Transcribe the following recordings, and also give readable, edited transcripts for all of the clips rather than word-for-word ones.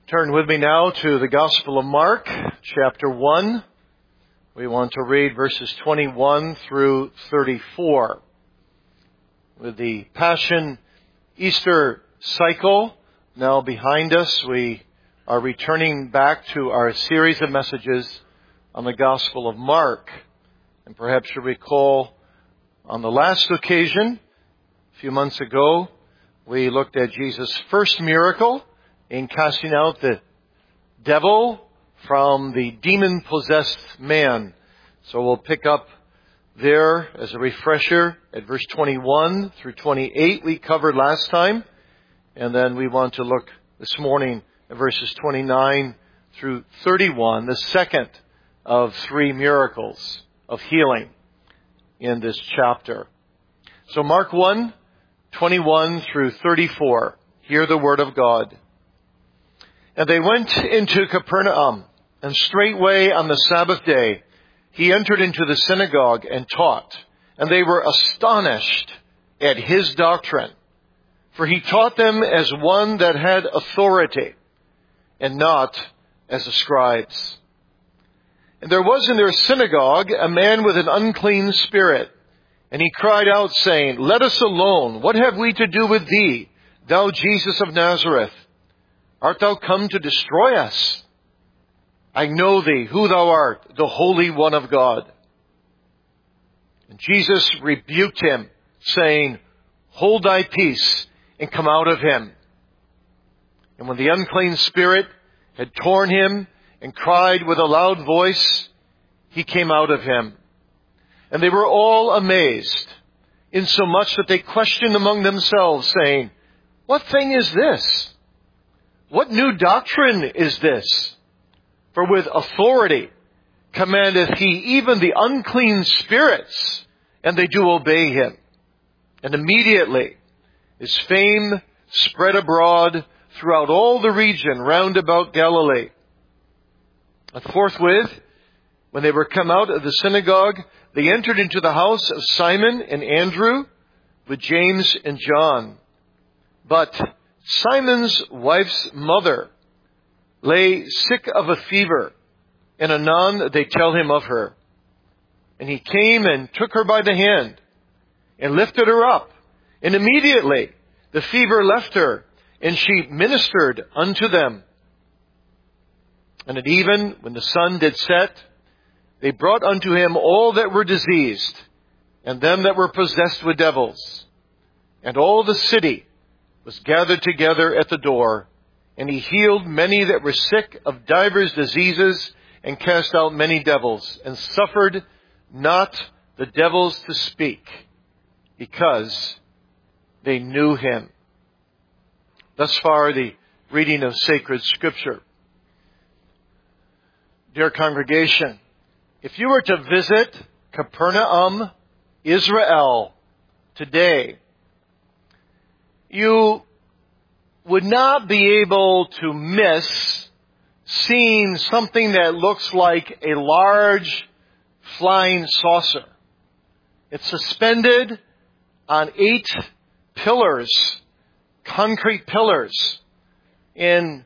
Turn with me now to the Gospel of Mark, chapter 1. We want to read verses 21 through 34. With the Passion Easter cycle now behind us, we are returning back to our series of messages on the Gospel of Mark. And perhaps you recall on the last occasion, a few months ago, we looked at Jesus' first miracle in casting out the devil from the demon-possessed man. So we'll pick up there as a refresher at verse 21 through 28 we covered last time. And then we want to look this morning at verses 29 through 31, the second of three miracles of healing in this chapter. So Mark 1, 21 through 34. Hear the word of God. And they went into Capernaum, and straightway on the Sabbath day he entered into the synagogue and taught. And they were astonished at his doctrine, for he taught them as one that had authority, and not as the scribes. And there was in their synagogue a man with an unclean spirit, and he cried out, saying, Let us alone. What have we to do with thee, thou Jesus of Nazareth? Art thou come to destroy us? I know thee, who thou art, the Holy One of God. And Jesus rebuked him, saying, Hold thy peace, and come out of him. And when the unclean spirit had torn him, and cried with a loud voice, he came out of him. And they were all amazed, insomuch that they questioned among themselves, saying, What thing is this? What new doctrine is this? For with authority commandeth he even the unclean spirits, and they do obey him. And immediately his fame spread abroad throughout all the region round about Galilee. And forthwith, when they were come out of the synagogue, they entered into the house of Simon and Andrew with James and John. But Simon's wife's mother lay sick of a fever, and anon they tell him of her. And he came and took her by the hand, and lifted her up. And immediately the fever left her, and she ministered unto them. And at even, when the sun did set, they brought unto him all that were diseased, and them that were possessed with devils. And all the city was gathered together at the door, and he healed many that were sick of divers diseases, and cast out many devils, and suffered not the devils to speak, because they knew him. Thus far, the reading of sacred Scripture. Dear congregation, if you were to visit Capernaum, Israel, today, you would not be able to miss seeing something that looks like a large flying saucer. It's suspended on 8 pillars, concrete pillars, in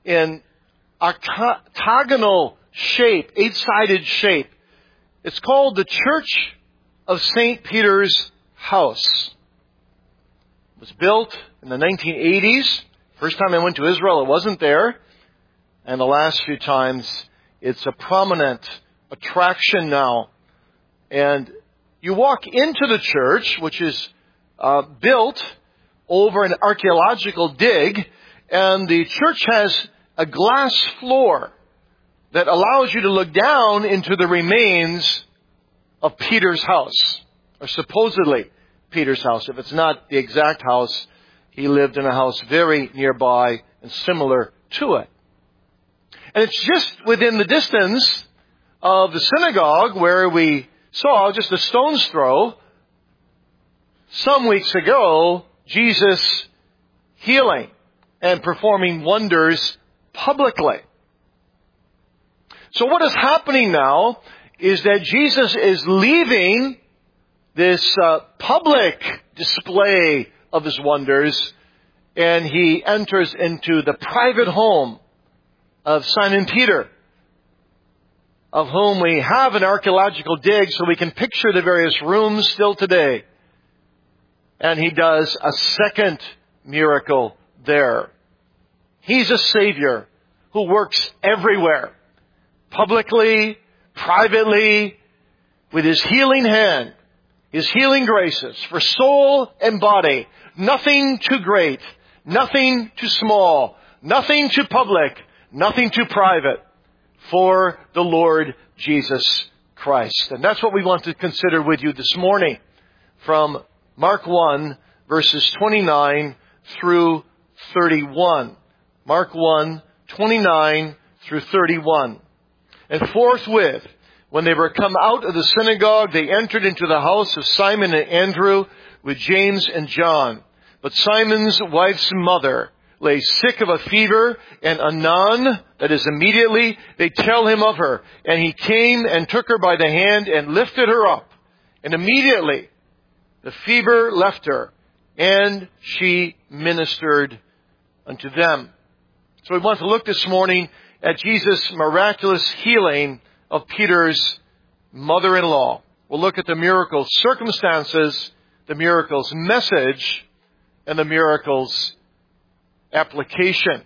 octagonal shape, 8-sided shape. It's called the Church of St. Peter's House. It was built in the 1980s. First time I went to Israel, it wasn't there. And the last few times, it's a prominent attraction now. And you walk into the church, which is built over an archaeological dig, and the church has a glass floor that allows you to look down into the remains of Peter's house, or supposedly Peter's house. If it's not the exact house, he lived in a house very nearby and similar to it. And it's just within the distance of the synagogue where we saw, just a stone's throw, some weeks ago, Jesus healing and performing wonders publicly. So what is happening now is that Jesus is leaving this public display of his wonders, and he enters into the private home of Simon Peter, of whom we have an archaeological dig so we can picture the various rooms still today. And he does a second miracle there. He's a Savior who works everywhere, publicly, privately, with His healing hand, His healing graces for soul and body. Nothing too great, nothing too small, nothing too public, nothing too private for the Lord Jesus Christ. And that's what we want to consider with you this morning from Mark 1, verses 29 through 31. Mark 1, 29 through 31. And forthwith, when they were come out of the synagogue, they entered into the house of Simon and Andrew with James and John. But Simon's wife's mother lay sick of a fever, and anon, that is immediately, they tell him of her. And he came and took her by the hand and lifted her up. And immediately the fever left her, and she ministered unto them. So we want to look this morning at Jesus' miraculous healing of Peter's mother-in-law. We'll look at the miracle's circumstances, the miracle's message, and the miracle's application.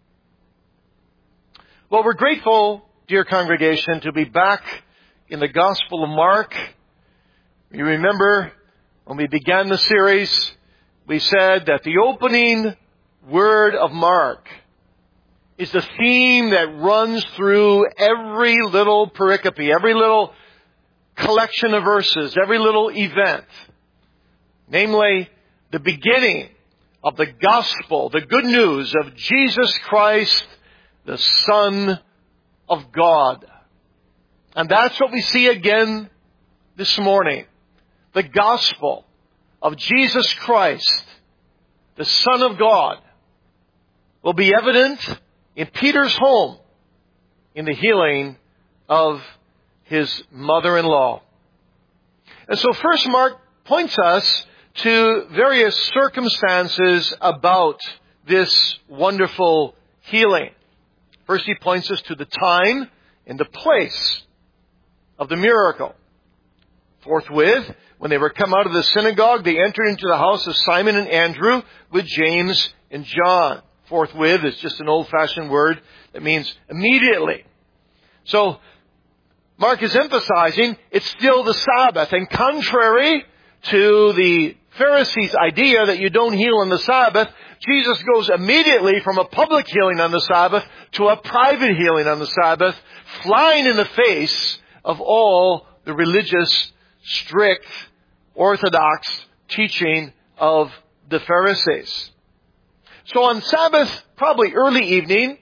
Well, we're grateful, dear congregation, to be back in the Gospel of Mark. You remember when we began the series, we said that the opening word of Mark is the theme that runs through every little pericope, every little collection of verses, every little event. Namely, the beginning of the gospel, the good news of Jesus Christ, the Son of God. And that's what we see again this morning. The gospel of Jesus Christ, the Son of God, will be evident in Peter's home in the healing of his mother-in-law. And so first Mark points us to various circumstances about this wonderful healing. First he points us to the time and the place of the miracle. Forthwith, when they were come out of the synagogue, they entered into the house of Simon and Andrew with James and John. Forthwith is just an old-fashioned word that means immediately. So Mark is emphasizing it's still the Sabbath. And contrary to the Pharisees' idea that you don't heal on the Sabbath, Jesus goes immediately from a public healing on the Sabbath to a private healing on the Sabbath, flying in the face of all the religious, strict, orthodox teaching of the Pharisees. So on Sabbath, probably early evening,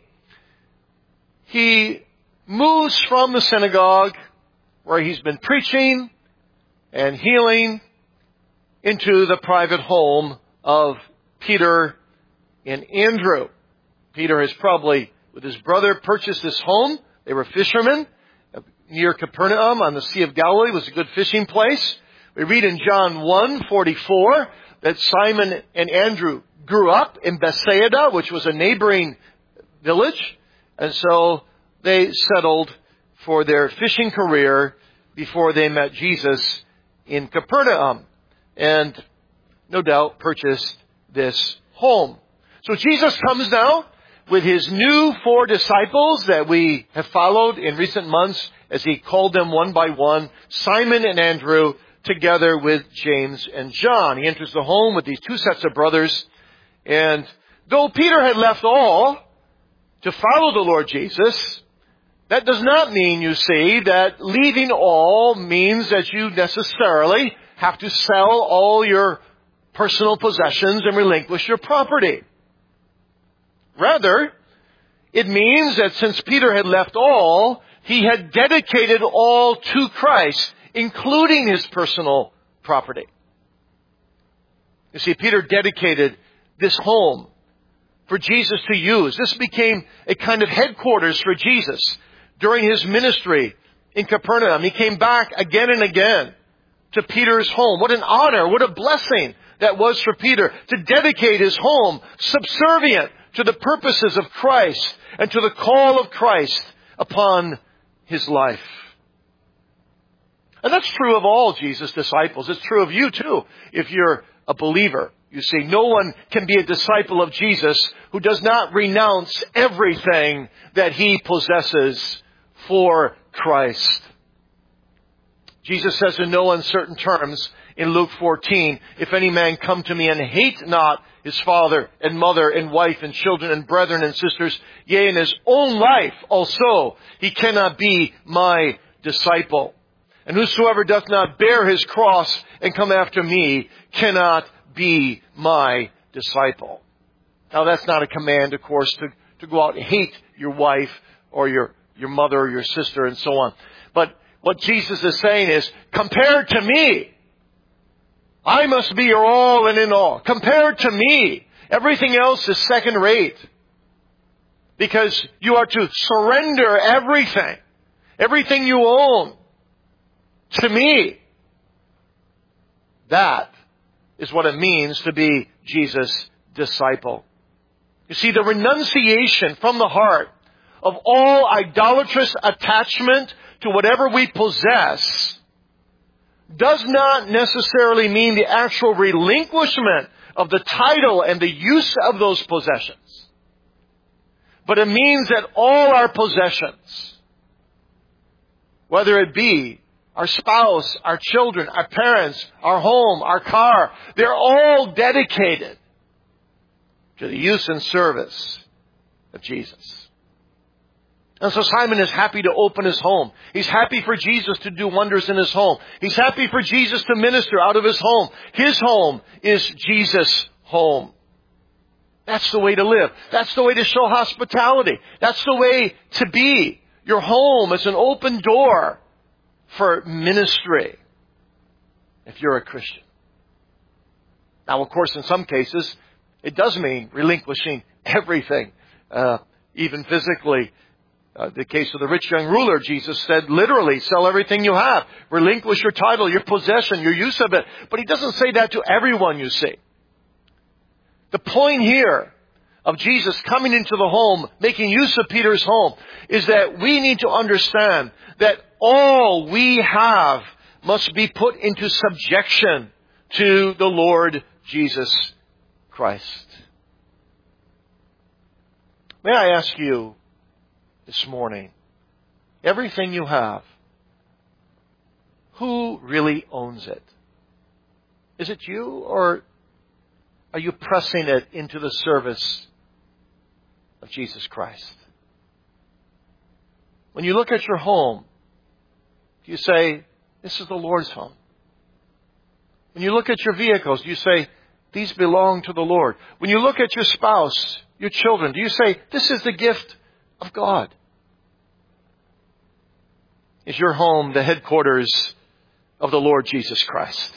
he moves from the synagogue where he's been preaching and healing into the private home of Peter and Andrew. Peter has probably, with his brother, purchased this home. They were fishermen near Capernaum on the Sea of Galilee. It was a good fishing place. We read in John 1:44 that Simon and Andrew grew up in Bethsaida, which was a neighboring village. And so they settled for their fishing career before they met Jesus in Capernaum. And no doubt purchased this home. So Jesus comes now with his new 4 disciples that we have followed in recent months as he called them one by one, Simon and Andrew, together with James and John. He enters the home with these 2 sets of brothers. And though Peter had left all to follow the Lord Jesus, that does not mean, you see, that leaving all means that you necessarily have to sell all your personal possessions and relinquish your property. Rather, it means that since Peter had left all, he had dedicated all to Christ, including his personal property. You see, Peter dedicated this home for Jesus to use. This became a kind of headquarters for Jesus during his ministry in Capernaum. He came back again and again to Peter's home. What an honor, what a blessing that was for Peter to dedicate his home subservient to the purposes of Christ and to the call of Christ upon his life. And that's true of all Jesus' disciples. It's true of you too, if you're a believer. You see, no one can be a disciple of Jesus who does not renounce everything that he possesses for Christ. Jesus says in no uncertain terms in Luke 14, if any man come to me and hate not his father and mother and wife and children and brethren and sisters, yea, and his own life also, he cannot be my disciple. And whosoever doth not bear his cross and come after me cannot be my disciple. Now that's not a command, of course, to go out and hate your wife or your mother or your sister and so on. But what Jesus is saying is, compared to me, I must be your all and in all. Compared to me, everything else is second rate. Because you are to surrender everything you own, to me. That is what it means to be Jesus' disciple. You see, the renunciation from the heart of all idolatrous attachment to whatever we possess does not necessarily mean the actual relinquishment of the title and the use of those possessions. But it means that all our possessions, whether it be our spouse, our children, our parents, our home, our car, they're all dedicated to the use and service of Jesus. And so Simon is happy to open his home. He's happy for Jesus to do wonders in his home. He's happy for Jesus to minister out of his home. His home is Jesus' home. That's the way to live. That's the way to show hospitality. That's the way to be. Your home is an open door for ministry if you're a Christian. Now, of course, in some cases, it does mean relinquishing everything, even physically. The case of the rich young ruler, Jesus said, literally, sell everything you have. Relinquish your title, your possession, your use of it. But he doesn't say that to everyone, you see. The point here of Jesus coming into the home, making use of Peter's home, is that we need to understand that all we have must be put into subjection to the Lord Jesus Christ. May I ask you this morning, everything you have, who really owns it? Is it you, or are you pressing it into the service of Jesus Christ? When you look at your home, do you say, this is the Lord's home? When you look at your vehicles, do you say, these belong to the Lord? When you look at your spouse, your children, do you say, this is the gift of God? Is your home the headquarters of the Lord Jesus Christ?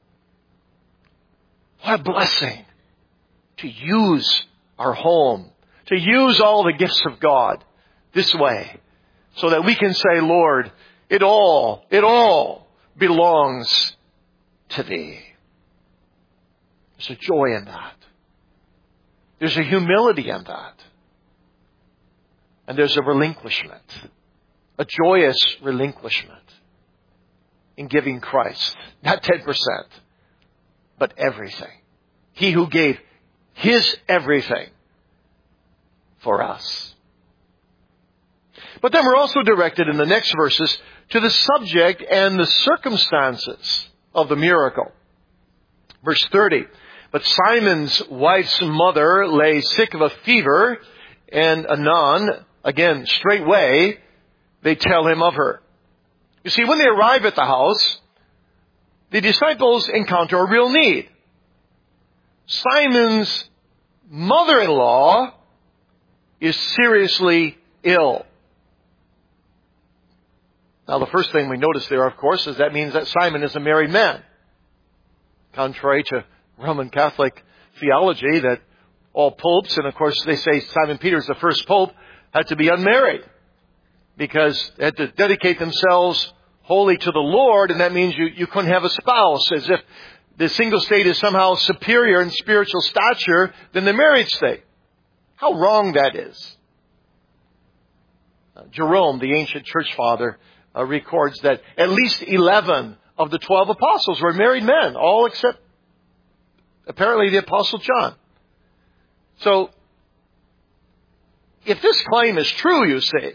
What a blessing to use our home, to use all the gifts of God this way, so that we can say, Lord, it all belongs to Thee. There's a joy in that. There's a humility in that. And there's a relinquishment, a joyous relinquishment in giving Christ, not 10%, but everything. He who gave His everything for us. But then we're also directed in the next verses to the subject and the circumstances of the miracle. Verse 30, but Simon's wife's mother lay sick of a fever, and anon, again, straightway, they tell him of her. You see, when they arrive at the house, the disciples encounter a real need. Simon's mother-in-law is seriously ill. Now, the first thing we notice there, of course, is that means that Simon is a married man. Contrary to Roman Catholic theology that all popes, and of course they say Simon Peter is the first pope, had to be unmarried because they had to dedicate themselves wholly to the Lord, and that means you couldn't have a spouse, as if the single state is somehow superior in spiritual stature than the married state. how wrong that is. Jerome, the ancient church father, records that at least 11 of the 12 apostles were married men, all except apparently the apostle John. So, if this claim is true, you see,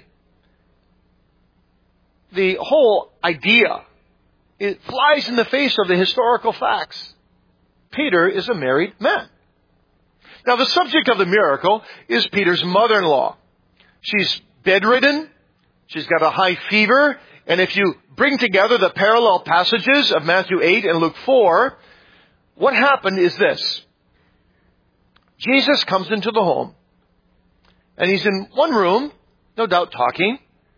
the whole idea, it flies in the face of the historical facts. Peter is a married man. Now, the subject of the miracle is Peter's mother-in-law. She's bedridden. She's got a high fever. And if you bring together the parallel passages of Matthew 8 and Luke 4, what happened is this. Jesus comes into the home, and he's in one room, no doubt talking,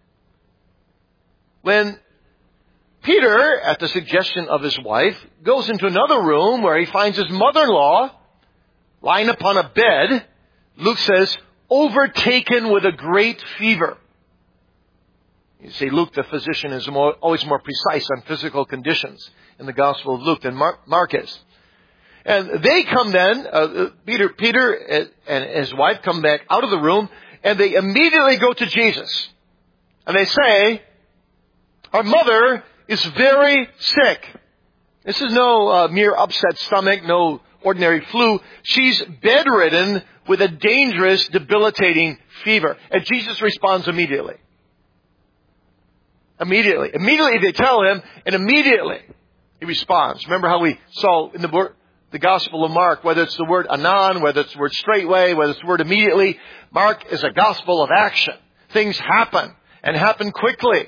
when Peter, at the suggestion of his wife, goes into another room where he finds his mother-in-law lying upon a bed. Luke says, overtaken with a great fever. You see, Luke, the physician, is always more precise on physical conditions in the Gospel of Luke than Mark is. And they come then, Peter and his wife come back out of the room, and they immediately go to Jesus. And they say, our mother is very sick. This is no mere upset stomach, no ordinary flu. She's bedridden with a dangerous, debilitating fever. And Jesus responds immediately. Immediately they tell him, and immediately he responds. Remember how we saw in the Gospel of Mark, whether it's the word anon, whether it's the word straightway, whether it's the word immediately, Mark is a gospel of action. Things happen, and happen quickly.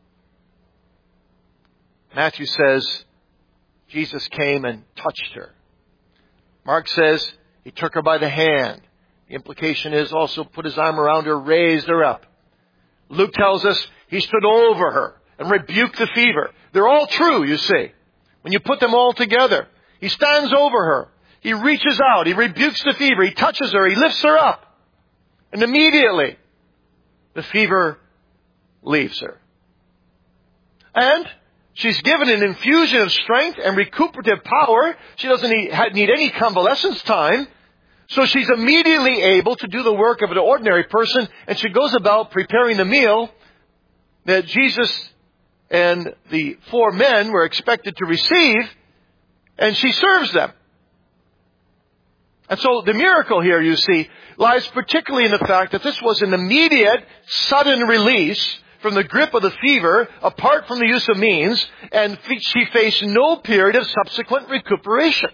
Matthew says, Jesus came and touched her. Mark says, he took her by the hand. The implication is also put his arm around her, raised her up. Luke tells us he stood over her and rebuked the fever. They're all true, you see. When you put them all together, he stands over her. He reaches out. He rebukes the fever. He touches her. He lifts her up. And immediately, the fever leaves her. And she's given an infusion of strength and recuperative power. She doesn't need any convalescence time. So she's immediately able to do the work of an ordinary person, and she goes about preparing the meal that Jesus and the 4 men were expected to receive, and she serves them. And so the miracle here, you see, lies particularly in the fact that this was an immediate, sudden release from the grip of the fever, apart from the use of means, and she faced no period of subsequent recuperation.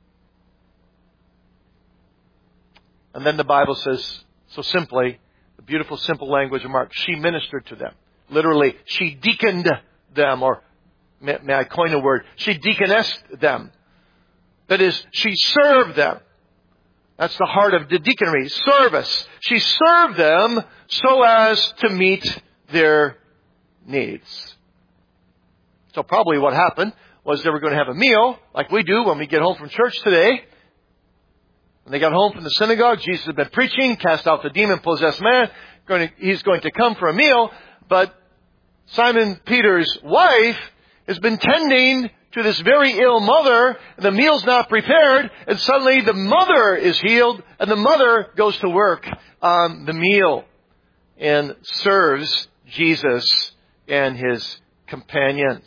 And then the Bible says, so simply, the beautiful simple language of Mark, she ministered to them. Literally, she deaconed them, or may I coin a word, she deaconessed them. That is, she served them. That's the heart of the deaconry, service. She served them so as to meet their needs. So probably what happened was they were going to have a meal, like we do when we get home from church today. When they got home from the synagogue, Jesus had been preaching, cast out the demon-possessed man. He's going to come for a meal. But Simon Peter's wife has been tending to this very ill mother. And the meal's not prepared. And suddenly the mother is healed. And the mother goes to work on the meal and serves Jesus and his companions.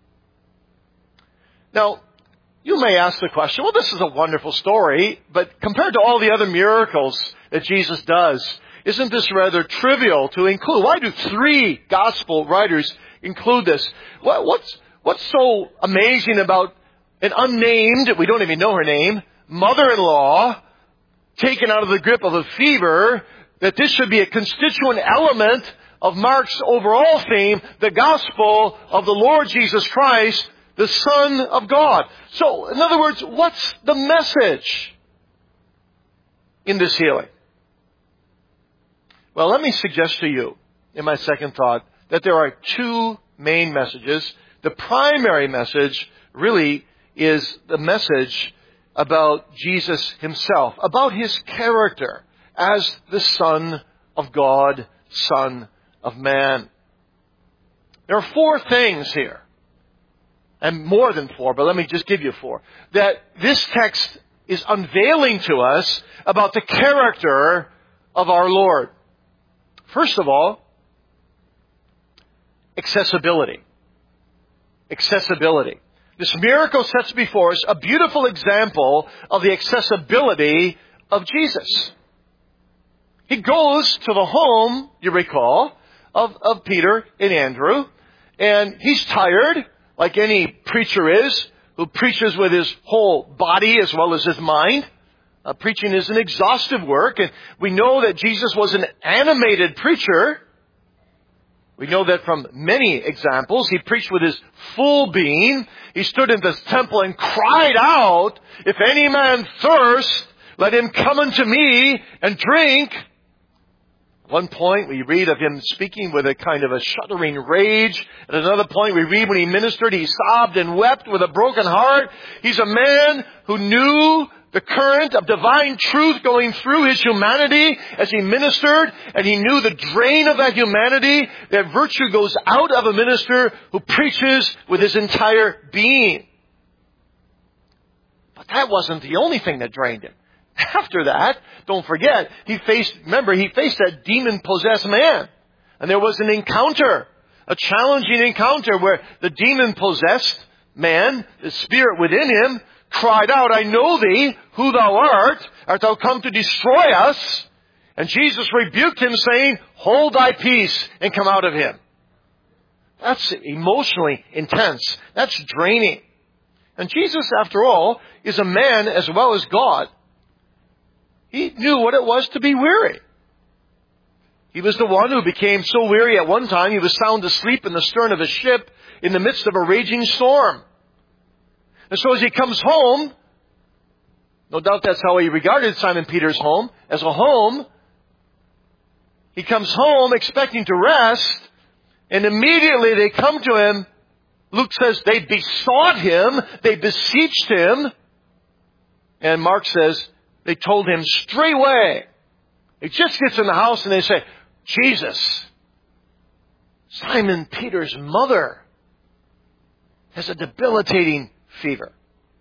Now, you may ask the question, well, this is a wonderful story, but compared to all the other miracles that Jesus does, isn't this rather trivial to include? Why do 3 gospel writers include this? What's so amazing about an unnamed, we don't even know her name, mother-in-law taken out of the grip of a fever, that this should be a constituent element of Mark's overall theme, the gospel of the Lord Jesus Christ, the Son of God. So, in other words, what's the message in this healing? Well, let me suggest to you, in my second thought, that there are 2 main messages. The primary message really is the message about Jesus himself, about his character as the Son of God, Son of Man. There are 4 things here. And more than 4, but let me just give you 4. That this text is unveiling to us about the character of our Lord. First of all, accessibility. Accessibility. This miracle sets before us a beautiful example of the accessibility of Jesus. He goes to the home, you recall, of Peter and Andrew, and he's tired, like any preacher is, who preaches with his whole body as well as his mind. Preaching is an exhaustive work, and we know that Jesus was an animated preacher. We know that from many examples. He preached with his full being. He stood in the temple and cried out, "If any man thirst, let him come unto me and drink." At one point, we read of him speaking with a kind of a shuddering rage. At another point, we read when he ministered, he sobbed and wept with a broken heart. He's a man who knew the current of divine truth going through his humanity as he ministered, and he knew the drain of that humanity, that virtue goes out of a minister who preaches with his entire being. But that wasn't the only thing that drained him. After that, don't forget, he faced that demon-possessed man. And there was an encounter, a challenging encounter where the demon-possessed man, the spirit within him, cried out, "I know thee, who thou art. Art thou come to destroy us?" And Jesus rebuked him, saying, "Hold thy peace and come out of him." That's emotionally intense. That's draining. And Jesus, after all, is a man as well as God. He knew what it was to be weary. He was the one who became so weary at one time he was sound asleep in the stern of a ship in the midst of a raging storm. And so as he comes home, no doubt that's how he regarded Simon Peter's home, as a home. He comes home expecting to rest, and immediately they come to him. Luke says they besought him, they beseeched him, and Mark says they told him straightway. He just gets in the house and they say, "Jesus, Simon Peter's mother has a debilitating fever."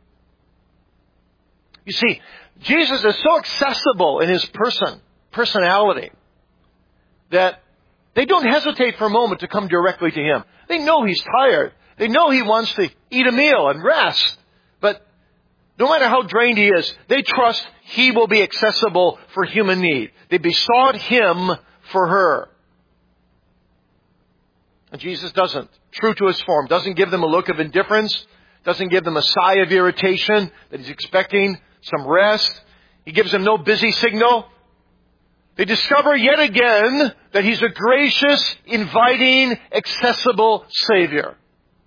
You see, Jesus is so accessible in his personality, that they don't hesitate for a moment to come directly to him. They know he's tired. They know he wants to eat a meal and rest. But no matter how drained he is, they trust he will be accessible for human need. They besought him for her. And Jesus doesn't. True to his form. Doesn't give them a look of indifference. Doesn't give them a sigh of irritation that he's expecting some rest. He gives them no busy signal. They discover yet again that he's a gracious, inviting, accessible Savior.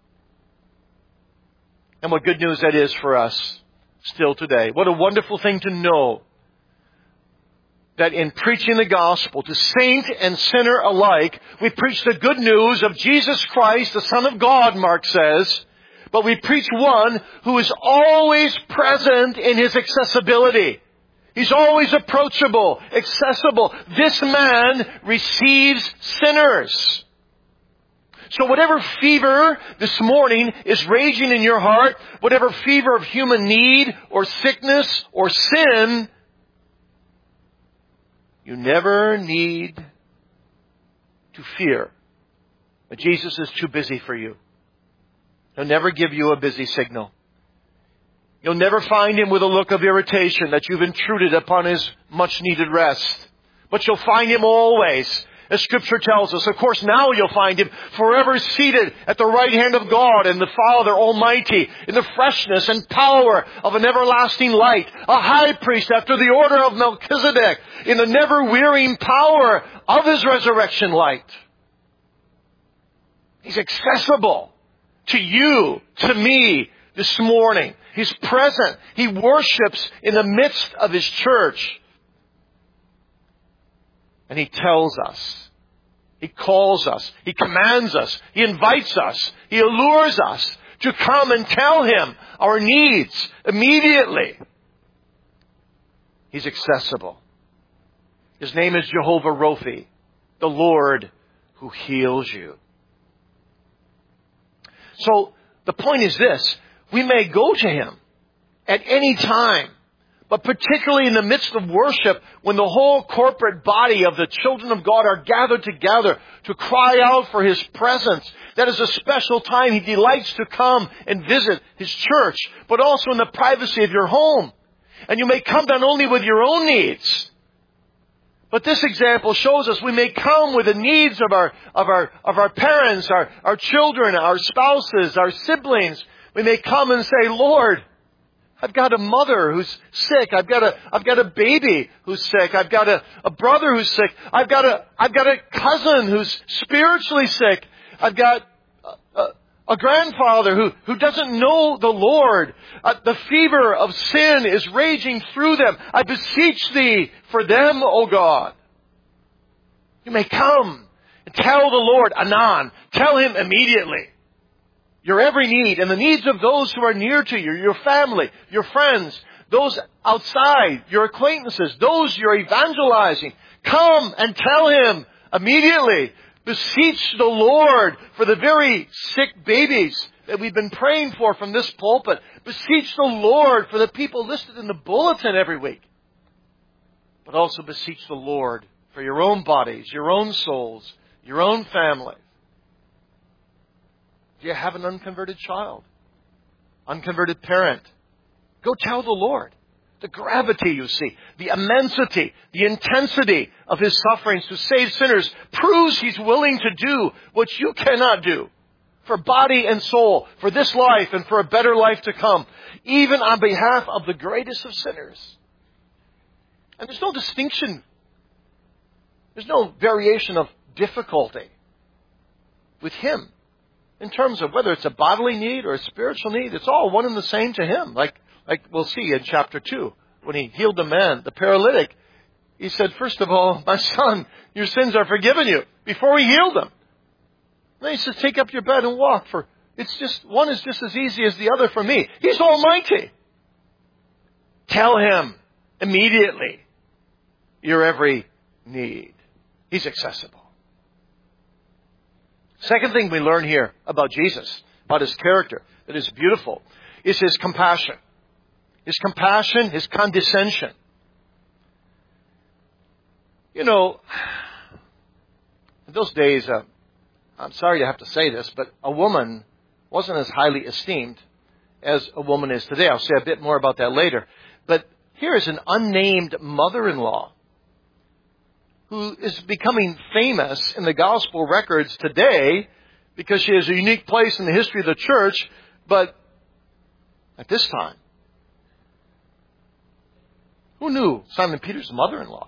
And what good news that is for us still today. What a wonderful thing to know that in preaching the gospel to saint and sinner alike, we preach the good news of Jesus Christ, the Son of God, Mark says, but we preach one who is always present in his accessibility. He's always approachable, accessible. This man receives sinners. So whatever fever this morning is raging in your heart, whatever fever of human need or sickness or sin, you never need to fear that Jesus is too busy for you. He'll never give you a busy signal. You'll never find him with a look of irritation that you've intruded upon his much needed rest. But you'll find him always, as Scripture tells us. Of course, now you'll find him forever seated at the right hand of God and the Father Almighty in the freshness and power of an everlasting light. A high priest after the order of Melchizedek in the never wearying power of his resurrection light. He's accessible to you, to me this morning. He's present. He worships in the midst of his church. And he tells us. He calls us. He commands us. He invites us. He allures us to come and tell him our needs immediately. He's accessible. His name is Jehovah Rophi, the Lord who heals you. So the point is this. We may go to him at any time, But particularly in the midst of worship, when the whole corporate body of the children of God are gathered together to cry out for His presence, that is a special time. He delights to come and visit His church, but also in the privacy of your home. And you may come not only with your own needs, but this example shows us we may come with the needs of our parents, our children, our spouses, our siblings. We may come and say, Lord, I've got a mother who's sick. I've got a baby who's sick. I've got a brother who's sick. I've got a cousin who's spiritually sick. I've got a grandfather who doesn't know the Lord. The fever of sin is raging through them. I beseech Thee for them, O God. You may come and tell the Lord, anon. Tell Him immediately your every need and the needs of those who are near to you, your family, your friends, those outside, your acquaintances, those you're evangelizing. Come and tell Him immediately. Beseech the Lord for the very sick babies that we've been praying for from this pulpit. Beseech the Lord for the people listed in the bulletin every week. But also beseech the Lord for your own bodies, your own souls, your own family. Do you have an unconverted child? Unconverted parent? Go tell the Lord. The gravity, you see, the immensity, the intensity of His sufferings to save sinners proves He's willing to do what you cannot do for body and soul, for this life and for a better life to come, even on behalf of the greatest of sinners. And there's no distinction. There's no variation of difficulty with Him in terms of whether it's a bodily need or a spiritual need. It's all one and the same to Him. Like we'll see in chapter 2, when He healed the man, the paralytic, He said, first of all, my son, your sins are forgiven you, before He healed him. Then He says, take up your bed and walk, for it's just, one is just as easy as the other for me. He's almighty. Tell Him immediately your every need. He's accessible. Second thing we learn here about Jesus, about His character, that is beautiful, is His compassion. His compassion, His condescension. You know, in those days, I'm sorry to have to say this, but a woman wasn't as highly esteemed as a woman is today. I'll say a bit more about that later. But here is an unnamed mother-in-law who is becoming famous in the gospel records today because she has a unique place in the history of the church. But at this time, who knew Simon Peter's mother-in-law?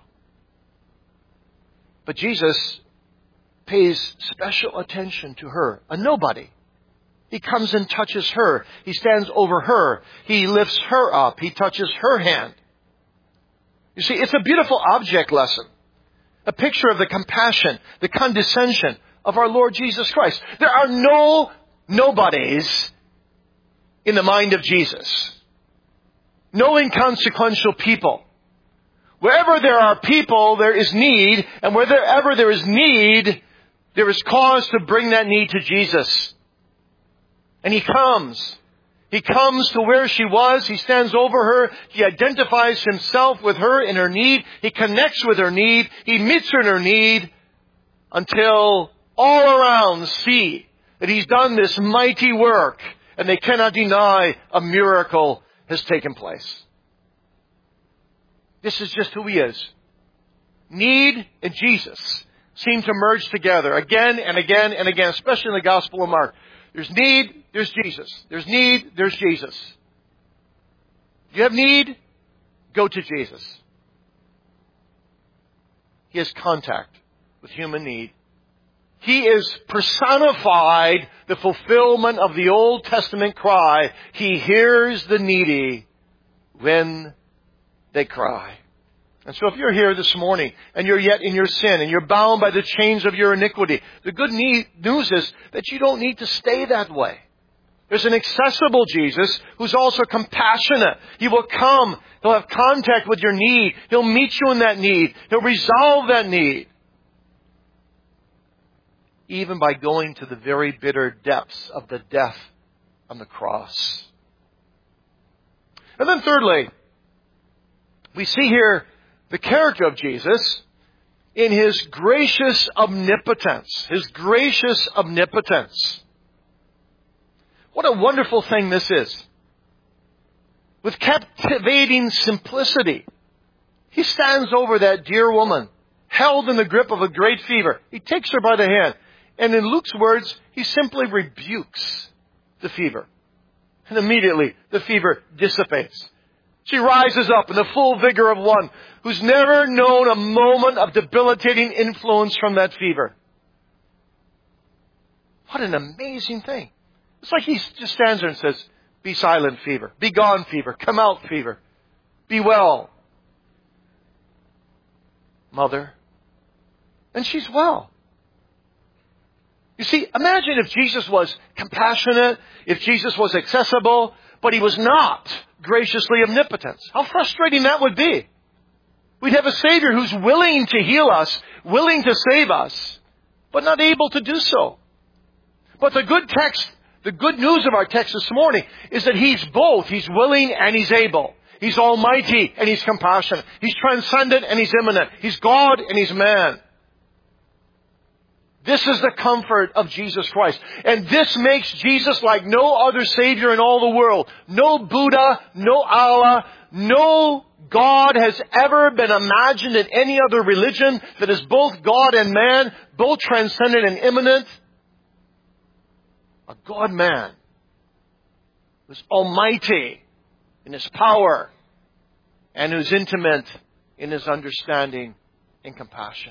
But Jesus pays special attention to her, a nobody. He comes and touches her. He stands over her. He lifts her up. He touches her hand. You see, it's a beautiful object lesson. A picture of the compassion, the condescension of our Lord Jesus Christ. There are no nobodies in the mind of Jesus. No inconsequential people. Wherever there are people, there is need. And wherever there is need, there is cause to bring that need to Jesus. And He comes. He comes to where she was. He stands over her. He identifies Himself with her in her need. He connects with her need. He meets her in her need until all around see that He's done this mighty work and they cannot deny a miracle has taken place. This is just who He is. Need and Jesus seem to merge together again and again and again, especially in the Gospel of Mark. There's need, there's Jesus. There's need, there's Jesus. You have need, go to Jesus. He has contact with human need. He is personified the fulfillment of the Old Testament cry. He hears the needy when they cry. And so if you're here this morning and you're yet in your sin and you're bound by the chains of your iniquity, the good news is that you don't need to stay that way. There's an accessible Jesus who's also compassionate. He will come. He'll have contact with your need. He'll meet you in that need. He'll resolve that need. Even by going to the very bitter depths of the death on the cross. And then thirdly, We see here the character of Jesus in His gracious omnipotence. His gracious omnipotence. What a wonderful thing this is. With captivating simplicity, He stands over that dear woman, held in the grip of a great fever. He takes her by the hand. And in Luke's words, He simply rebukes the fever. And immediately the fever dissipates. She rises up in the full vigor of one who's never known a moment of debilitating influence from that fever. What an amazing thing. It's like He just stands there and says, be silent, fever. Be gone, fever. Come out, fever. Be well, mother. And she's well. You see, imagine if Jesus was compassionate, if Jesus was accessible, but He was not graciously omnipotent. How frustrating that would be. We'd have a Savior who's willing to heal us, willing to save us, but not able to do so. But the good news of our text this morning is that He's both. He's willing and He's able. He's almighty and He's compassionate. He's transcendent and He's immanent. He's God and He's man. This is the comfort of Jesus Christ. And this makes Jesus like no other Savior in all the world. No Buddha, no Allah, no God has ever been imagined in any other religion that is both God and man, both transcendent and immanent. A God-man who's almighty in His power and who's intimate in His understanding and compassion.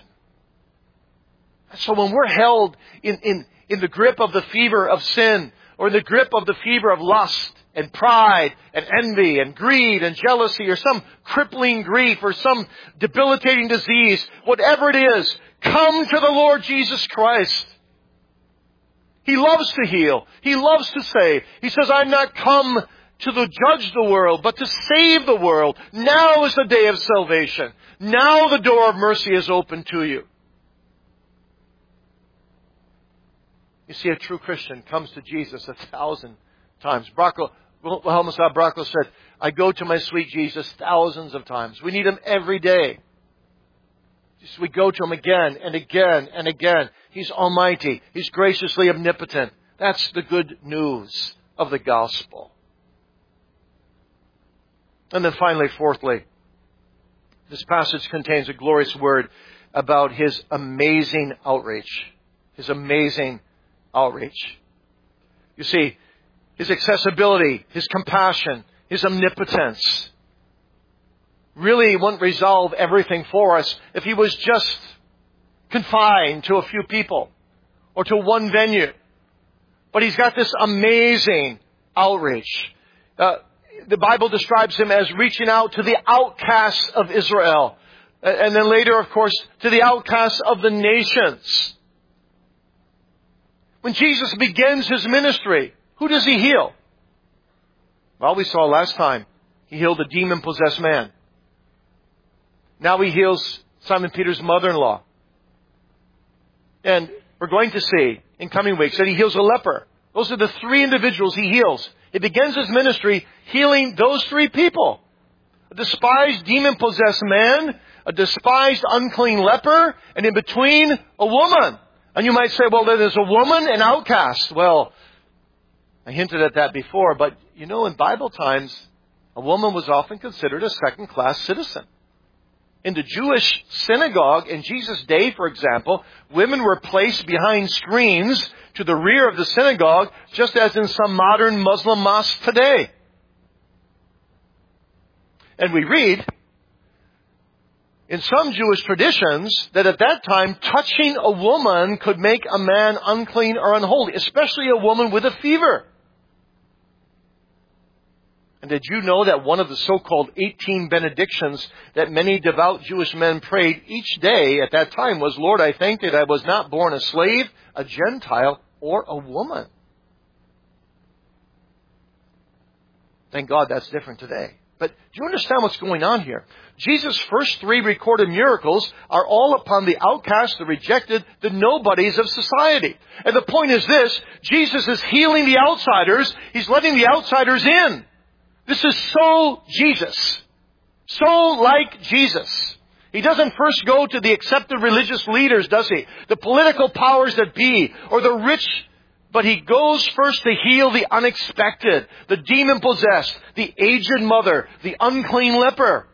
So when we're held in the grip of the fever of sin, or in the grip of the fever of lust and pride and envy and greed and jealousy, or some crippling grief or some debilitating disease, whatever it is, come to the Lord Jesus Christ. He loves to heal. He loves to save. He says, I'm not come to judge the world, but to save the world. Now is the day of salvation. Now the door of mercy is open to you. You see, a true Christian comes to Jesus 1,000 times. Wilhelmus ab Bracco said, I go to my sweet Jesus thousands of times. We need Him every day. We go to Him again and again and again. He's almighty. He's graciously omnipotent. That's the good news of the gospel. And then finally, fourthly, this passage contains a glorious word about His amazing outreach. His amazing outreach. You see, His accessibility, His compassion, His omnipotence really wouldn't resolve everything for us if He was just confined to a few people or to one venue. But He's got this amazing outreach. The Bible describes Him as reaching out to the outcasts of Israel. And then later, of course, to the outcasts of the nations. When Jesus begins His ministry, who does He heal? Well, we saw last time, He healed a demon-possessed man. Now He heals Simon Peter's mother-in-law. And we're going to see in coming weeks that He heals a leper. Those are the three individuals He heals. He begins His ministry healing those three people. A despised demon-possessed man, a despised unclean leper, and in between, a woman. And you might say, well, there's a woman, an outcast. Well, I hinted at that before, but you know, in Bible times, a woman was often considered a second-class citizen. In the Jewish synagogue in Jesus' day, for example, women were placed behind screens to the rear of the synagogue, just as in some modern Muslim mosques today. And we read in some Jewish traditions that at that time, touching a woman could make a man unclean or unholy, especially a woman with a fever. And did you know that one of the so-called 18 benedictions that many devout Jewish men prayed each day at that time was, Lord, I thank Thee that I was not born a slave, a Gentile, or a woman. Thank God that's different today. But do you understand what's going on here? Jesus' first three recorded miracles are all upon the outcasts, the rejected, the nobodies of society. And the point is this, Jesus is healing the outsiders. He's letting the outsiders in. This is so Jesus. So like Jesus. He doesn't first go to the accepted religious leaders, does he? The political powers that be, or the rich, but he goes first to heal the unexpected, the demon-possessed, the aged mother, the unclean leper.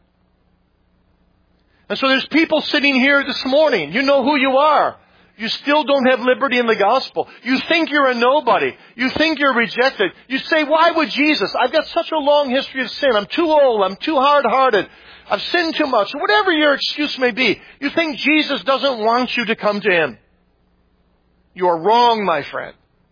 And so there's people sitting here this morning. You know who you are. You still don't have liberty in the gospel. You think you're a nobody. You think you're rejected. You say, why would Jesus? I've got such a long history of sin. I'm too old. I'm too hard-hearted. I've sinned too much. Whatever your excuse may be, you think Jesus doesn't want you to come to Him. You are wrong, my friend.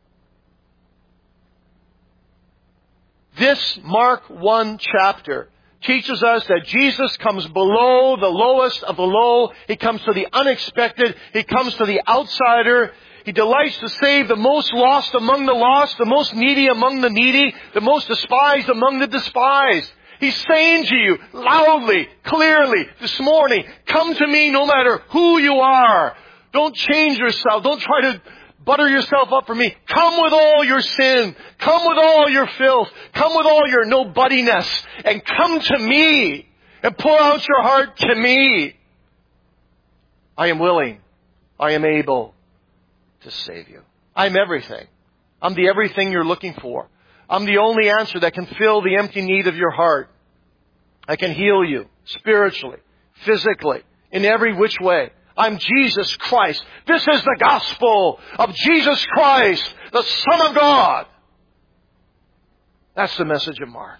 This Mark 1 chapter teaches us that Jesus comes below the lowest of the low. He comes to the unexpected. He comes to the outsider. He delights to save the most lost among the lost, the most needy among the needy, the most despised among the despised. He's saying to you loudly, clearly this morning, come to me no matter who you are. Don't change yourself. Don't try to butter yourself up for me. Come with all your sin. Come with all your filth. Come with all your nobodiness. And come to me. And pour out your heart to me. I am willing. I am able to save you. I'm everything. I'm the everything you're looking for. I'm the only answer that can fill the empty need of your heart. I can heal you spiritually, physically, in every which way. I'm Jesus Christ. This is the gospel of Jesus Christ, the Son of God. That's the message of Mark.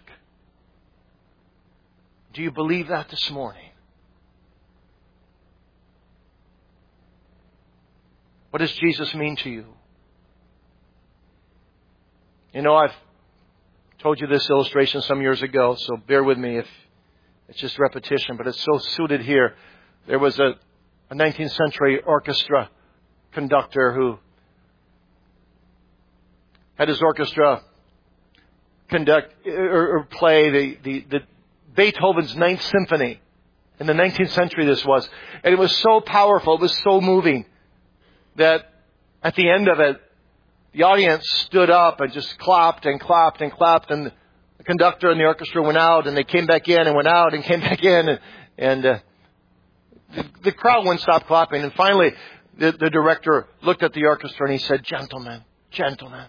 Do you believe that this morning? What does Jesus mean to you? You know, I've told you this illustration some years ago, so bear with me if it's just repetition, but it's so suited here. There was a 19th century orchestra conductor who had his orchestra conduct or play the Beethoven's Ninth Symphony. In the 19th century this was. And it was so powerful, it was so moving, that at the end of it, the audience stood up and just clapped and clapped and clapped, and the conductor and the orchestra went out, and they came back in and went out and came back in, and the crowd wouldn't stop clapping. And finally, the director looked at the orchestra and he said, "Gentlemen, gentlemen."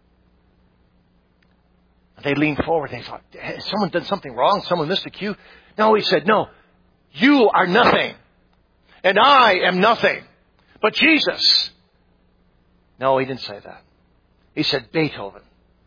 And they leaned forward. They thought, "Has someone done something wrong? Someone missed a cue?" No, he said, "No, you are nothing, and I am nothing, but Jesus." No, he didn't say that. He said, Beethoven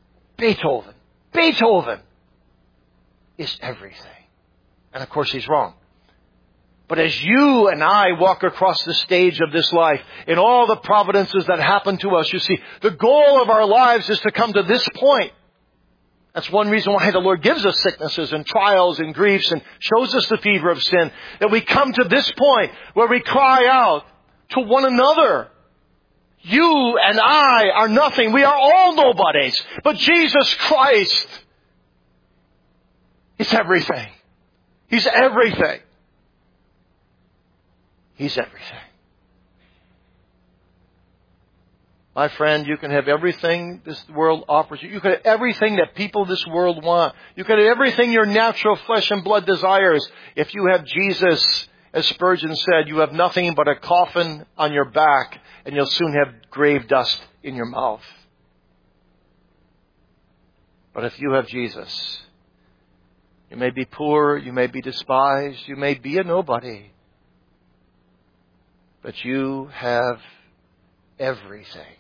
is everything. And of course he's wrong. But as you and I walk across the stage of this life, in all the providences that happen to us, you see, the goal of our lives is to come to this point. That's one reason why the Lord gives us sicknesses and trials and griefs and shows us the fever of sin. That we come to this point where we cry out to one another. You and I are nothing. We are all nobodies. But Jesus Christ is everything. He's everything. He's everything. My friend, you can have everything this world offers you. You can have everything that people of this world want. You can have everything your natural flesh and blood desires. If you have Jesus, as Spurgeon said, you have nothing but a coffin on your back, and you'll soon have grave dust in your mouth. But if you have Jesus, you may be poor, you may be despised, you may be a nobody, but you have everything.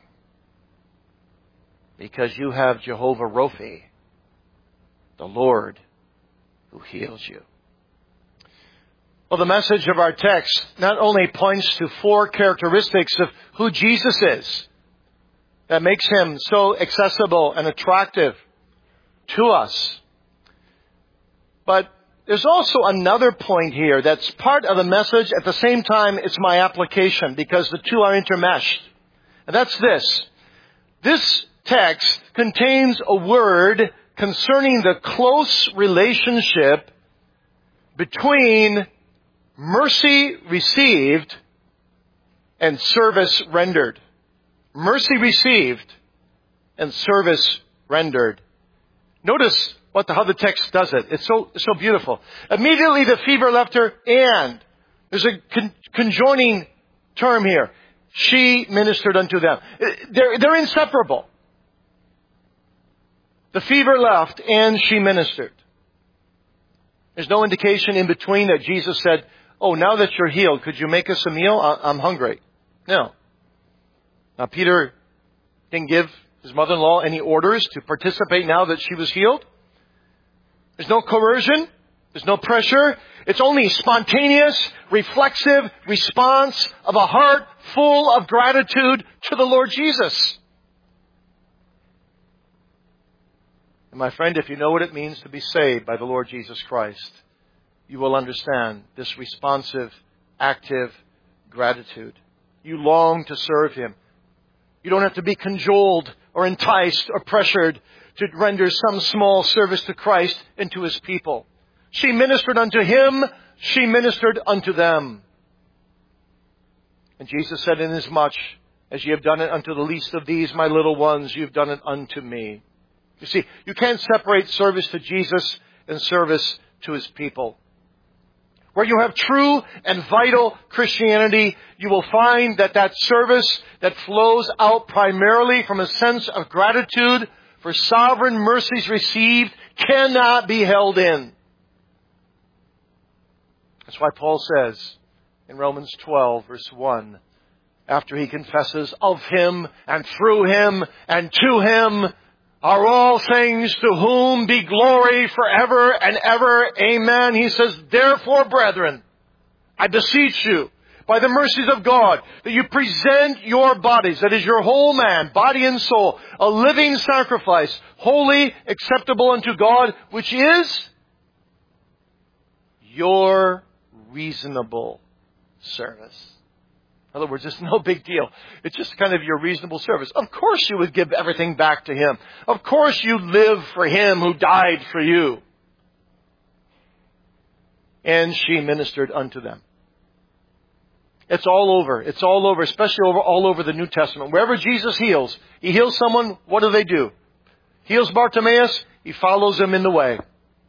Because you have Jehovah Rophi, the Lord who heals you. Well, the message of our text not only points to 4 characteristics of who Jesus is that makes Him so accessible and attractive to us, but there's also another point here that's part of the message. At the same time, it's my application, because the two are intermeshed. And that's this. This text contains a word concerning the close relationship between mercy received and service rendered. Mercy received and service rendered. Notice how the text does it. It's so beautiful. Immediately the fever left her, and there's a conjoining term here. She ministered unto them. They're inseparable. The fever left, and she ministered. There's no indication in between that Jesus said, "Oh, now that you're healed, could you make us a meal? I'm hungry." No. Now, Peter didn't give his mother-in-law any orders to participate now that she was healed. There's no coercion. There's no pressure. It's only spontaneous, reflexive response of a heart full of gratitude to the Lord Jesus. And my friend, if you know what it means to be saved by the Lord Jesus Christ, you will understand this responsive, active gratitude. You long to serve Him. You don't have to be cajoled or enticed or pressured to render some small service to Christ and to His people. She ministered unto Him. She ministered unto them. And Jesus said, "Inasmuch as ye have done it unto the least of these, my little ones, you've done it unto me." You see, you can't separate service to Jesus and service to His people. Where you have true and vital Christianity, you will find that service that flows out primarily from a sense of gratitude for sovereign mercies received cannot be held in. That's why Paul says in Romans 12, verse 1, after he confesses of Him and through Him and to Him are all things, to whom be glory forever and ever. Amen. He says, "Therefore, brethren, I beseech you, by the mercies of God, that you present your bodies," that is your whole man, body and soul, "a living sacrifice, holy, acceptable unto God, which is your reasonable service." In other words, it's no big deal. It's just kind of your reasonable service. Of course you would give everything back to Him. Of course you live for Him who died for you. And she ministered unto them. It's all over. It's all over, especially all over the New Testament. Wherever Jesus heals, He heals someone, what do? Heals Bartimaeus, He follows him in the way.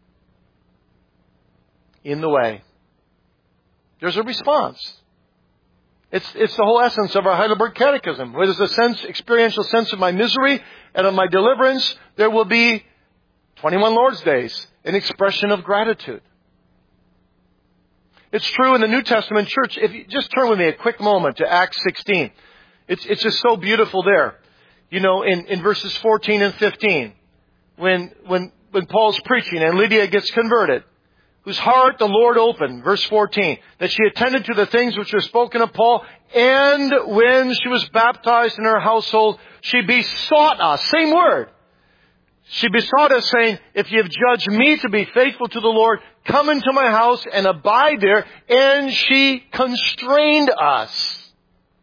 In the way. There's a response. It's the whole essence of our Heidelberg Catechism. Where there's a experiential sense of my misery and of my deliverance, there will be 21 Lord's Days, an expression of gratitude. It's true in the New Testament church. If you just turn with me a quick moment to Acts 16. It's just so beautiful there. You know, in verses 14 and 15, when Paul's preaching and Lydia gets converted, whose heart the Lord opened, verse 14, that she attended to the things which were spoken of Paul, and when she was baptized in her household, she besought us, same word. She besought us, saying, "If you have judged me to be faithful to the Lord, come into my house and abide there." And she constrained us.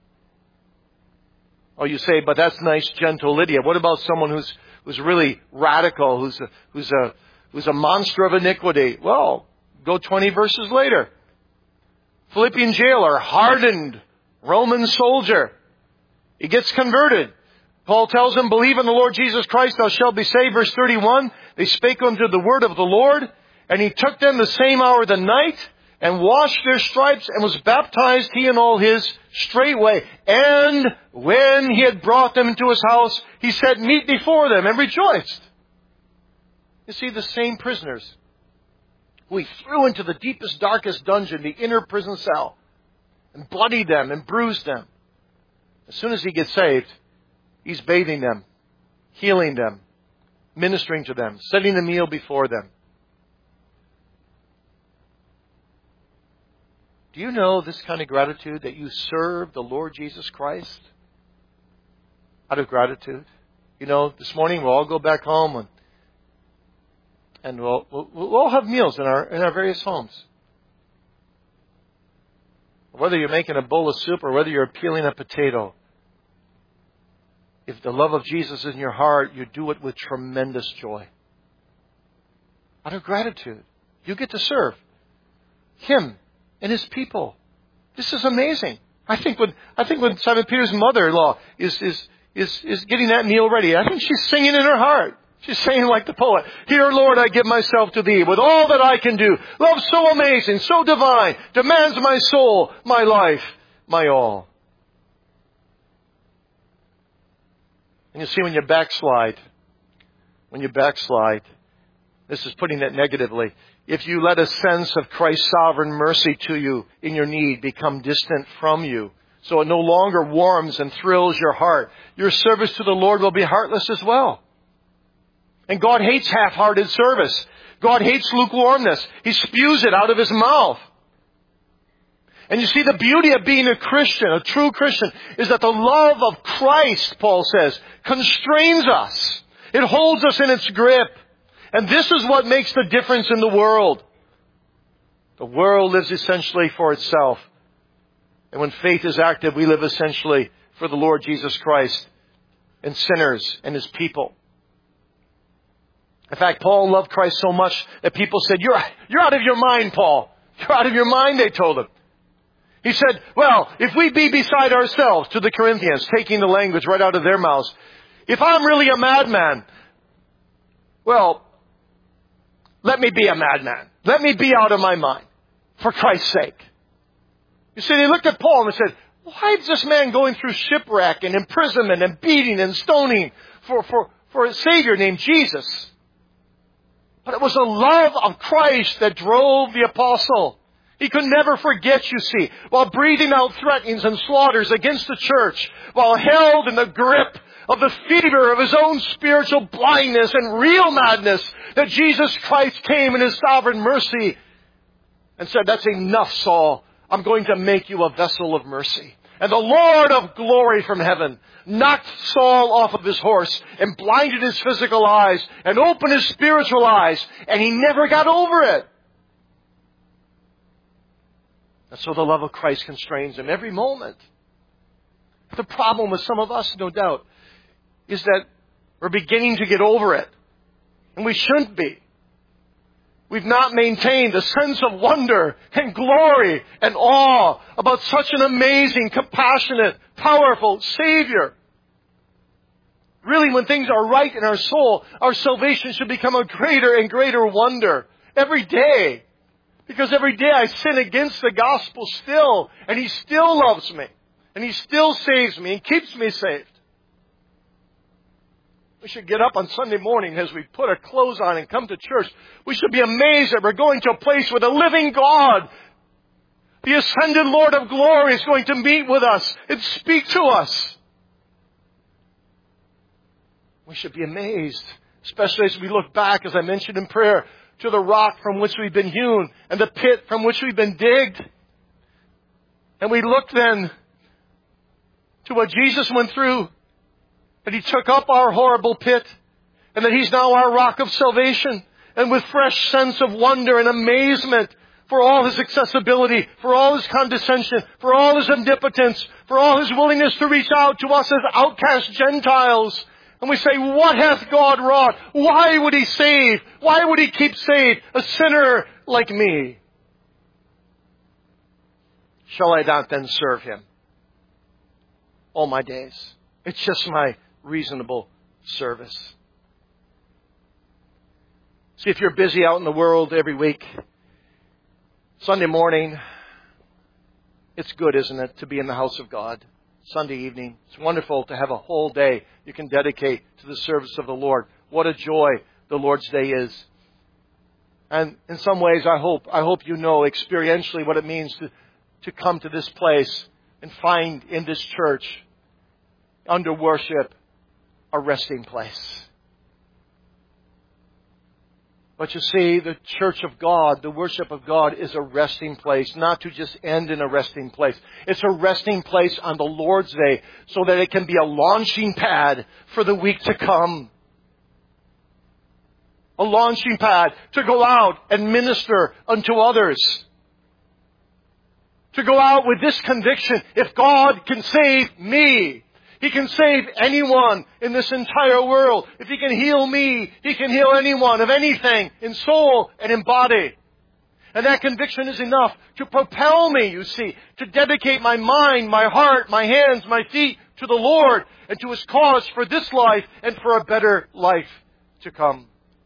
Oh, you say, but that's nice, gentle Lydia. What about someone who's really radical, who's a monster of iniquity? Well, go 20 verses later. Philippian jailer, hardened Roman soldier. He gets converted. Paul tells him, "Believe in the Lord Jesus Christ, thou shalt be saved." Verse 31, they spake unto the word of the Lord, and he took them the same hour of the night, and washed their stripes, and was baptized, he and all his, straightway. And when he had brought them into his house, he set meat before them, and rejoiced. You see, the same prisoners who he threw into the deepest, darkest dungeon, the inner prison cell, and bloodied them and bruised them. As soon as he gets saved, He's bathing them, healing them, ministering to them, setting the meal before them. Do you know this kind of gratitude, that you serve the Lord Jesus Christ out of gratitude? You know, this morning we'll all go back home and we'll all have meals in our various homes. Whether you're making a bowl of soup or whether you're peeling a potato, if the love of Jesus is in your heart, you do it with tremendous joy. Out of gratitude. You get to serve Him and His people. This is amazing. I think when Simon Peter's mother-in-law is getting that meal ready, I think she's singing in her heart. She's saying like the poet, "Here, Lord, I give myself to Thee with all that I can do. Love so amazing, so divine, demands my soul, my life, my all." And you see, when you backslide, this is putting it negatively, if you let a sense of Christ's sovereign mercy to you in your need become distant from you, so it no longer warms and thrills your heart, your service to the Lord will be heartless as well. And God hates half-hearted service. God hates lukewarmness. He spews it out of His mouth. And you see, the beauty of being a Christian, a true Christian, is that the love of Christ, Paul says, constrains us. It holds us in its grip. And this is what makes the difference in the world. The world lives essentially for itself. And when faith is active, we live essentially for the Lord Jesus Christ and sinners and His people. In fact, Paul loved Christ so much that people said, you're out of your mind, Paul. You're out of your mind, they told him. He said, well, if we be beside ourselves, to the Corinthians, taking the language right out of their mouths, if I'm really a madman, well, let me be a madman. Let me be out of my mind, for Christ's sake. You see, they looked at Paul and said, why is this man going through shipwreck and imprisonment and beating and stoning for a Savior named Jesus? But it was the love of Christ that drove the apostle. He could never forget, you see, while breathing out threatenings and slaughters against the church, while held in the grip of the fever of his own spiritual blindness and real madness, that Jesus Christ came in His sovereign mercy and said, "That's enough, Saul. I'm going to make you a vessel of mercy." And the Lord of glory from heaven knocked Saul off of his horse and blinded his physical eyes and opened his spiritual eyes, and he never got over it. And so the love of Christ constrains him every moment. The problem with some of us, no doubt, is that we're beginning to get over it. And we shouldn't be. We've not maintained a sense of wonder and glory and awe about such an amazing, compassionate, powerful Savior. Really, when things are right in our soul, our salvation should become a greater and greater wonder every day. Because every day I sin against the gospel still, and He still loves me, and He still saves me and keeps me saved. We should get up on Sunday morning as we put our clothes on and come to church. We should be amazed that we're going to a place where the living God, the ascended Lord of glory, is going to meet with us and speak to us. We should be amazed, especially as we look back, as I mentioned in prayer, to the rock from which we've been hewn and the pit from which we've been digged. And we look then to what Jesus went through, that He took up our horrible pit, and that He's now our rock of salvation. And with fresh sense of wonder and amazement for all His accessibility, for all His condescension, for all His omnipotence, for all His willingness to reach out to us as outcast Gentiles. And we say, what hath God wrought? Why would He save? Why would He keep saved a sinner like me? Shall I not then serve Him all my days? It's just my reasonable service. See, if you're busy out in the world every week, Sunday morning, it's good, isn't it, to be in the house of God? Sunday evening, it's wonderful to have a whole day you can dedicate to the service of the Lord. What a joy the Lord's Day is. And in some ways, I hope you know experientially what it means to come to this place and find in this church, under worship, a resting place. But you see, the church of God, the worship of God, is a resting place, not to just end in a resting place. It's a resting place on the Lord's Day so that it can be a launching pad for the week to come. A launching pad to go out and minister unto others. To go out with this conviction, if God can save me, He can save anyone in this entire world. If He can heal me, He can heal anyone of anything, in soul and in body. And that conviction is enough to propel me, you see, to dedicate my mind, my heart, my hands, my feet to the Lord and to His cause for this life and for a better life to come.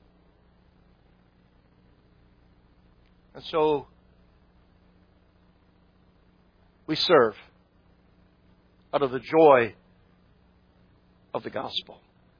And so we serve out of the joy of the gospel.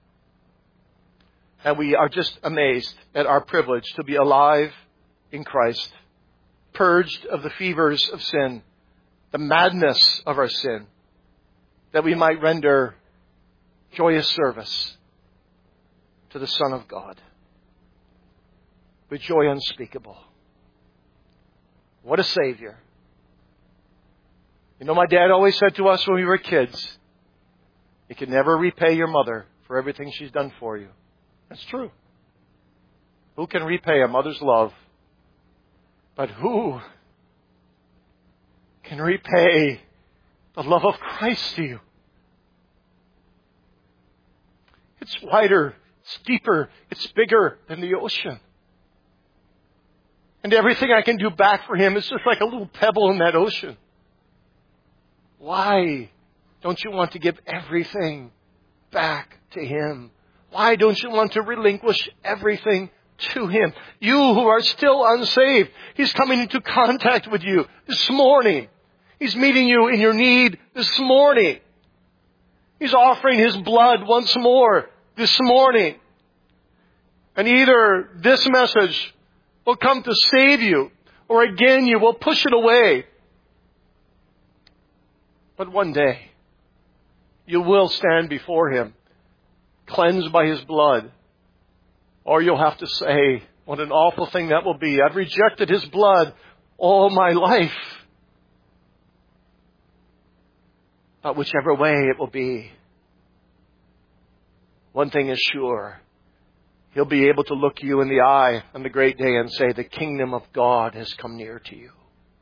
And we are just amazed at our privilege to be alive in Christ, purged of the fevers of sin, the madness of our sin, that we might render joyous service to the Son of God with joy unspeakable. What a Savior. You know, my dad always said to us when we were kids, you can never repay your mother for everything she's done for you. That's true. Who can repay a mother's love? But who can repay the love of Christ to you? It's wider, it's deeper, it's bigger than the ocean. And everything I can do back for Him is just like a little pebble in that ocean. Why don't you want to give everything back to Him? Why don't you want to relinquish everything to Him? You who are still unsaved, He's coming into contact with you this morning. He's meeting you in your need this morning. He's offering His blood once more this morning. And either this message will come to save you, or again you will push it away. But one day, you will stand before Him, cleansed by His blood. Or you'll have to say, what an awful thing that will be. I've rejected His blood all my life. But whichever way it will be, one thing is sure. He'll be able to look you in the eye on the great day and say, the kingdom of God has come near to you.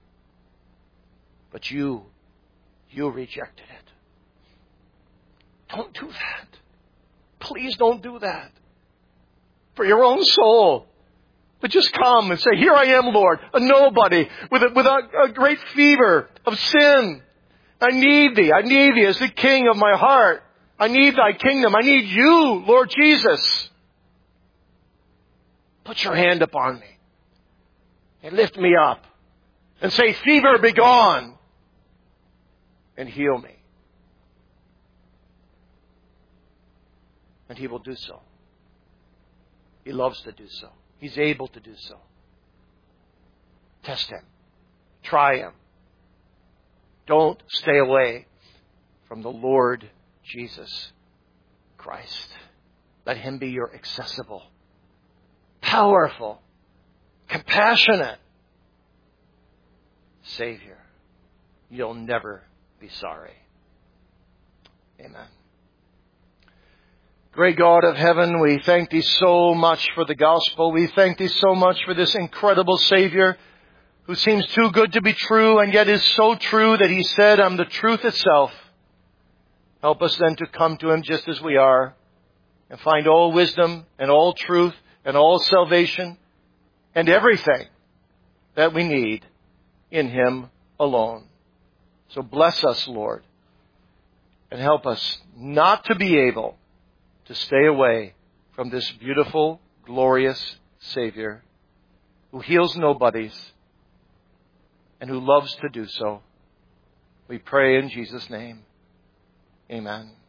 But you rejected it. Don't do that. Please don't do that. For your own soul. But just come and say, here I am, Lord, a nobody, with a great fever of sin. I need Thee. I need Thee as the King of my heart. I need Thy kingdom. I need You, Lord Jesus. Put your hand upon me and lift me up and say, fever, be gone, and heal me. And He will do so. He loves to do so. He's able to do so. Test Him. Try Him. Don't stay away from the Lord Jesus Christ. Let Him be your accessible, powerful, compassionate Savior. You'll never be sorry. Amen. Great God of heaven, we thank Thee so much for the gospel. We thank Thee so much for this incredible Savior who seems too good to be true and yet is so true that He said, I'm the truth itself. Help us then to come to Him just as we are and find all wisdom and all truth and all salvation and everything that we need in Him alone. So bless us, Lord, and help us not to be able to stay away from this beautiful, glorious Savior who heals nobodies and who loves to do so. We pray in Jesus' name. Amen.